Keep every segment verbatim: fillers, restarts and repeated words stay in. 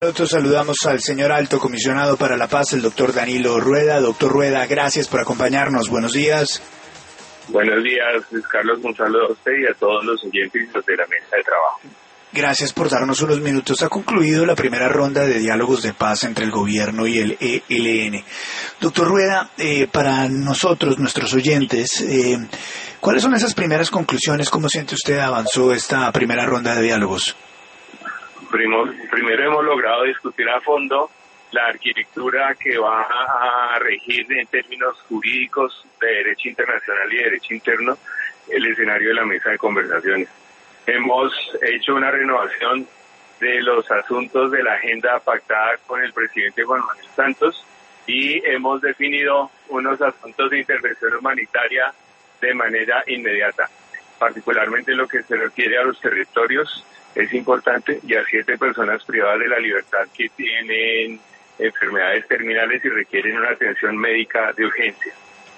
Nosotros saludamos al señor Alto Comisionado para la Paz, el doctor Danilo Rueda. Doctor Rueda, gracias por acompañarnos. Buenos días. Buenos días, Luis Carlos. Un saludo a usted y a todos los oyentes de la mesa de trabajo. Gracias por darnos unos minutos. Ha concluido la primera ronda de diálogos de paz entre el gobierno y el E L N. Doctor Rueda, eh, para nosotros, nuestros oyentes, eh, ¿cuáles son esas primeras conclusiones? ¿Cómo siente usted avanzó esta primera ronda de diálogos? Primo, primero hemos logrado discutir a fondo la arquitectura que va a regir en términos jurídicos de derecho internacional y de derecho interno el escenario de la mesa de conversaciones. Hemos hecho una renovación de los asuntos de la agenda pactada con el presidente Juan Manuel Santos y hemos definido unos asuntos de intervención humanitaria de manera inmediata, particularmente en lo que se refiere a los territorios. Es importante, y a siete personas privadas de la libertad que tienen enfermedades terminales y requieren una atención médica de urgencia.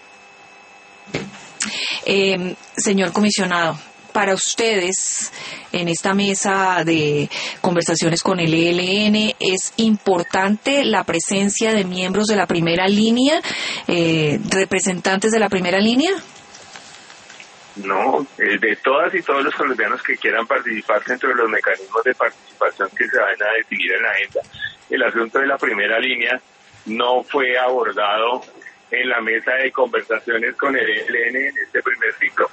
Eh, señor comisionado, para ustedes, en esta mesa de conversaciones con el E L N, ¿es importante la presencia de miembros de la primera línea, eh, representantes de la primera línea? No, de todas y todos los colombianos que quieran participar dentro de los mecanismos de participación que se van a definir en la agenda. El asunto de la primera línea no fue abordado en la mesa de conversaciones con el E L N en este primer ciclo.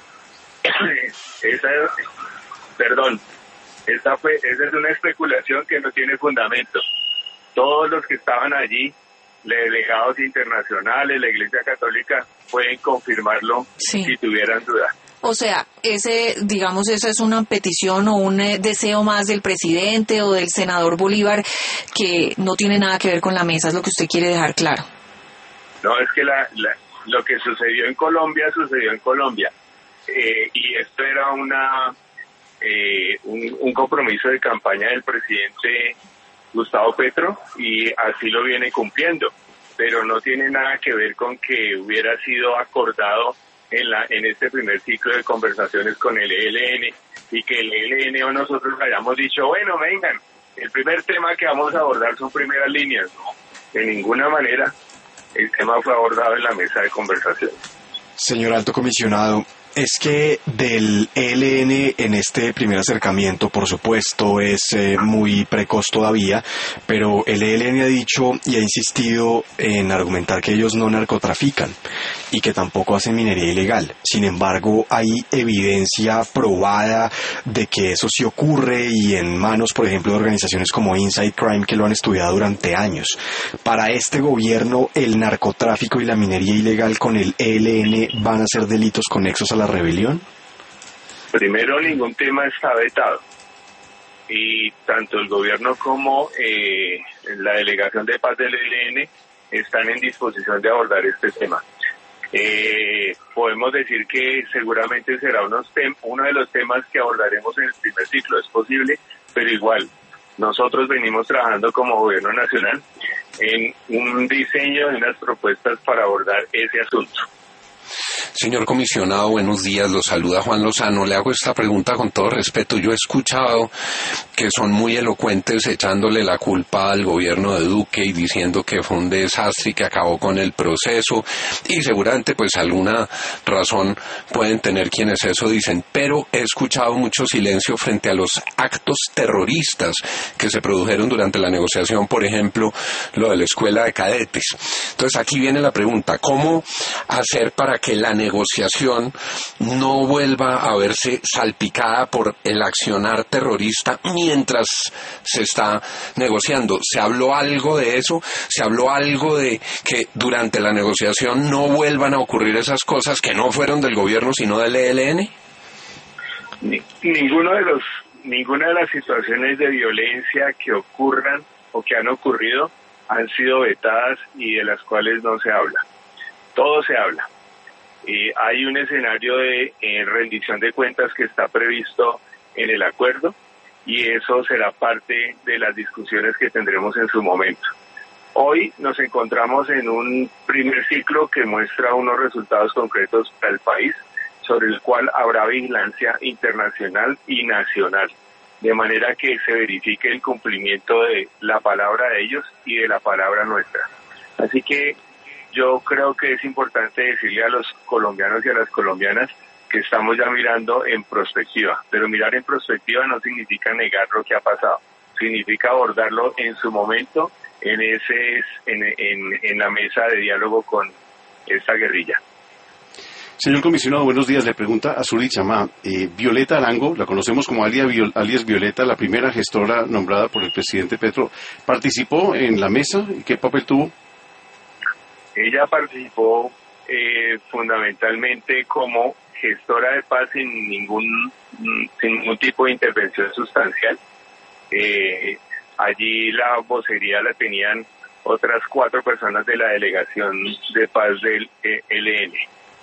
Esa, perdón, esa, fue, esa es una especulación que no tiene fundamento. Todos los que estaban allí, delegados internacionales, la Iglesia Católica, pueden confirmarlo sí. si tuvieran dudas. O sea, ese, digamos, esa es una petición o un eh, deseo más del presidente o del senador Bolívar que no tiene nada que ver con la mesa, es lo que usted quiere dejar claro. No, es que la, la, lo que sucedió en Colombia, sucedió en Colombia. Eh, y esto era una eh, un, un compromiso de campaña del presidente Gustavo Petro y así lo viene cumpliendo. Pero no tiene nada que ver con que hubiera sido acordado en la en este primer ciclo de conversaciones con el E L N y que el E L N o nosotros hayamos dicho, bueno, vengan, el primer tema que vamos a abordar son primeras líneas. No, de ninguna manera el tema fue abordado en la mesa de conversación. Señor Alto Comisionado, es que del E L N en este primer acercamiento, por supuesto, es eh, muy precoz todavía, pero el E L N ha dicho y ha insistido en argumentar que ellos no narcotrafican y que tampoco hacen minería ilegal. Sin embargo, hay evidencia probada de que eso sí ocurre y en manos, por ejemplo, de organizaciones como Inside Crime que lo han estudiado durante años. Para este gobierno, el narcotráfico y la minería ilegal con el E L N van a ser delitos conexos a la rebelión. Primero, ningún tema está vetado y tanto el gobierno como eh, la delegación de paz del E L N están en disposición de abordar este tema. Eh, podemos decir que seguramente será unos tem- uno de los temas que abordaremos en el primer ciclo, es posible, pero igual nosotros venimos trabajando como gobierno nacional en un diseño de unas propuestas para abordar ese asunto. Señor comisionado, buenos días, lo saluda Juan Lozano. Le hago esta pregunta con todo respeto. Yo he escuchado que son muy elocuentes echándole la culpa al gobierno de Duque y diciendo que fue un desastre y que acabó con el proceso, y seguramente pues alguna razón pueden tener quienes eso dicen, pero he escuchado mucho silencio frente a los actos terroristas que se produjeron durante la negociación, por ejemplo, lo de la escuela de cadetes. Entonces aquí viene la pregunta, ¿cómo hacer para que la negociación no vuelva a verse salpicada por el accionar terrorista mientras se está negociando? ¿Se habló algo de eso? ¿Se habló algo de que durante la negociación no vuelvan a ocurrir esas cosas que no fueron del gobierno sino del E L N? Ni, ninguno de los, ninguna de las situaciones de violencia que ocurran o que han ocurrido han sido vetadas y de las cuales no se habla. Todo se habla. Eh, hay un escenario de eh, rendición de cuentas que está previsto en el acuerdo y eso será parte de las discusiones que tendremos en su momento. Hoy nos encontramos en un primer ciclo que muestra unos resultados concretos para el país, sobre el cual habrá vigilancia internacional y nacional. de manera que se verifique el cumplimiento de la palabra de ellos y de la palabra nuestra. Así que yo creo que es importante decirle a los colombianos y a las colombianas que estamos ya mirando en prospectiva, pero mirar en prospectiva no significa negar lo que ha pasado, significa abordarlo en su momento, en ese en, en, en la mesa de diálogo con esta guerrilla. Señor comisionado, buenos días. Le pregunta a Zuri Chamá. Eh, Violeta Arango, la conocemos como alias, Viol, alias Violeta, la primera gestora nombrada por el presidente Petro, ¿participó en la mesa? ¿Qué papel tuvo? Ella participó eh, fundamentalmente como gestora de paz sin ningún, sin ningún tipo de intervención sustancial. Eh, allí la vocería la tenían otras cuatro personas de la delegación de paz del E L N.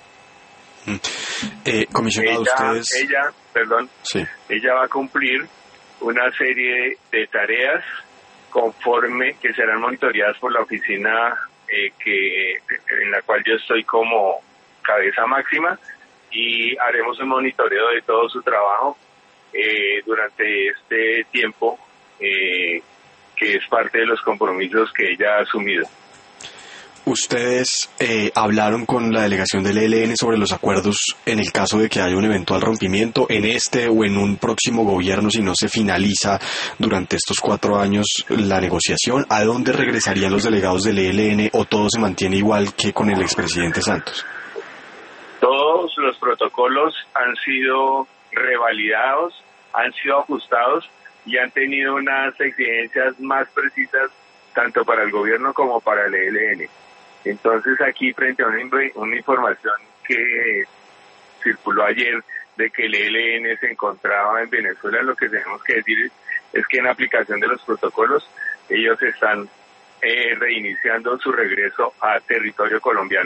Eh, comisionado, ella, ustedes... ella, perdón, sí. ella va a cumplir una serie de tareas conforme que serán monitoreadas por la oficina eh, que en la cual yo estoy como cabeza máxima, y haremos un monitoreo de todo su trabajo eh, durante este tiempo eh, que es parte de los compromisos que ella ha asumido. ¿Ustedes eh, hablaron con la delegación del E L N sobre los acuerdos en el caso de que haya un eventual rompimiento en este o en un próximo gobierno si no se finaliza durante estos cuatro años la negociación? ¿A dónde regresarían los delegados del E L N o todo se mantiene igual que con el expresidente Santos? Todos los protocolos han sido revalidados, han sido ajustados y han tenido unas exigencias más precisas tanto para el gobierno como para el E L N. Entonces aquí, frente a una, una información que circuló ayer de que el E L N se encontraba en Venezuela, lo que tenemos que decir es que en aplicación de los protocolos ellos están eh, reiniciando su regreso a territorio colombiano.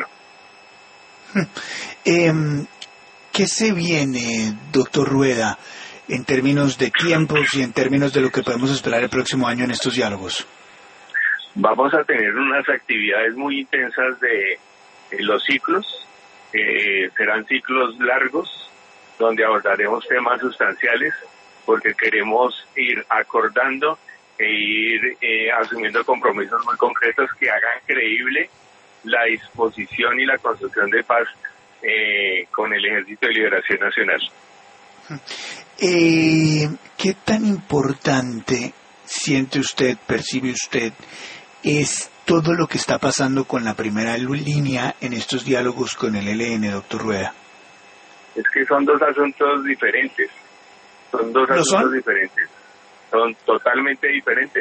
Eh, ¿Qué se viene, doctor Rueda, en términos de tiempos y en términos de lo que podemos esperar el próximo año en estos diálogos? Vamos a tener unas actividades muy intensas de, de los ciclos, eh, serán ciclos largos, donde abordaremos temas sustanciales, porque queremos ir acordando e ir eh, asumiendo compromisos muy concretos que hagan creíble la disposición y la construcción de paz eh, con el Ejército de Liberación Nacional. Eh, ¿Qué tan importante siente usted, percibe usted, es todo lo que está pasando con la primera línea en estos diálogos con el E L N, doctor Rueda? Es que son dos asuntos diferentes, son dos asuntos son? diferentes, son totalmente diferentes.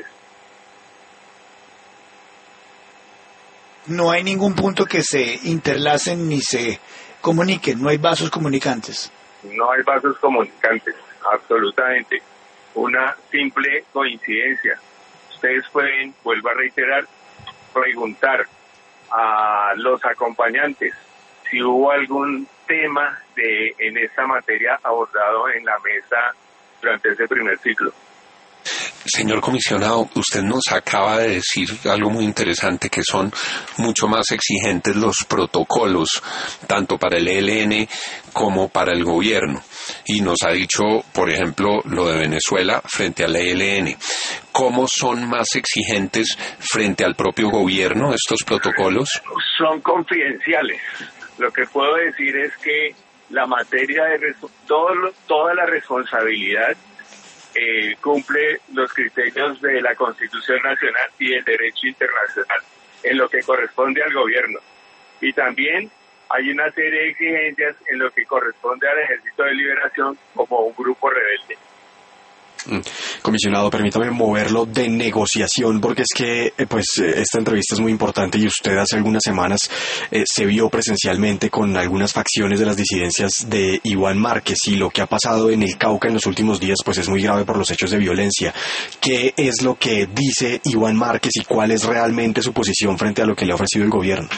No hay ningún punto que se interlacen ni se comuniquen, no hay vasos comunicantes. No hay vasos comunicantes, absolutamente. Una simple coincidencia. Ustedes pueden, vuelvo a reiterar, preguntar a los acompañantes si hubo algún tema de en esta materia abordado en la mesa durante ese primer ciclo. Señor comisionado, usted nos acaba de decir algo muy interesante, que son mucho más exigentes los protocolos, tanto para el E L N como para el gobierno. Y nos ha dicho, por ejemplo, lo de Venezuela frente al E L N. ¿Cómo son más exigentes frente al propio gobierno estos protocolos? Son confidenciales. Lo que puedo decir es que la materia de todo, toda la responsabilidad Eh, cumple los criterios de la Constitución Nacional y el derecho internacional en lo que corresponde al gobierno. Y también hay una serie de exigencias en lo que corresponde al Ejército de Liberación como un grupo rebelde. Comisionado, permítame moverlo de negociación, porque es que eh, pues esta entrevista es muy importante y usted hace algunas semanas eh, se vio presencialmente con algunas facciones de las disidencias de Iván Márquez, y lo que ha pasado en el Cauca en los últimos días pues es muy grave por los hechos de violencia. ¿Qué es lo que dice Iván Márquez y cuál es realmente su posición frente a lo que le ha ofrecido el gobierno?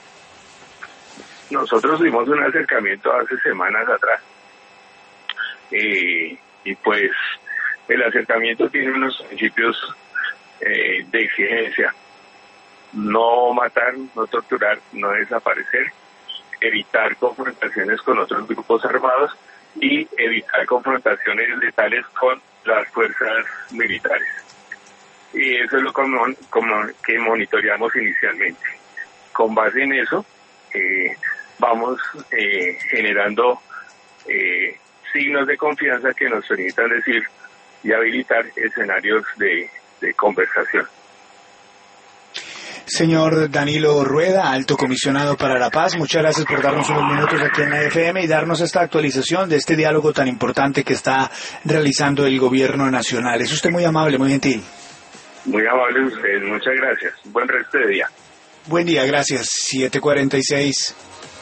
Nosotros tuvimos un acercamiento hace semanas atrás eh, y pues el acercamiento tiene unos principios eh, de exigencia: no matar, no torturar, no desaparecer, evitar confrontaciones con otros grupos armados y evitar confrontaciones letales con las fuerzas militares. Y eso es lo como, como que monitoreamos inicialmente. Con base en eso, eh, vamos eh, generando eh, signos de confianza que nos permitan decir y habilitar escenarios de, de conversación. Señor Danilo Rueda, Alto Comisionado para la Paz, muchas gracias por darnos unos minutos aquí en la F M y darnos esta actualización de este diálogo tan importante que está realizando el Gobierno Nacional. Es usted muy amable, muy gentil. Muy amable usted, muchas gracias. Buen resto de día. Buen día, gracias. siete cuarenta y seis.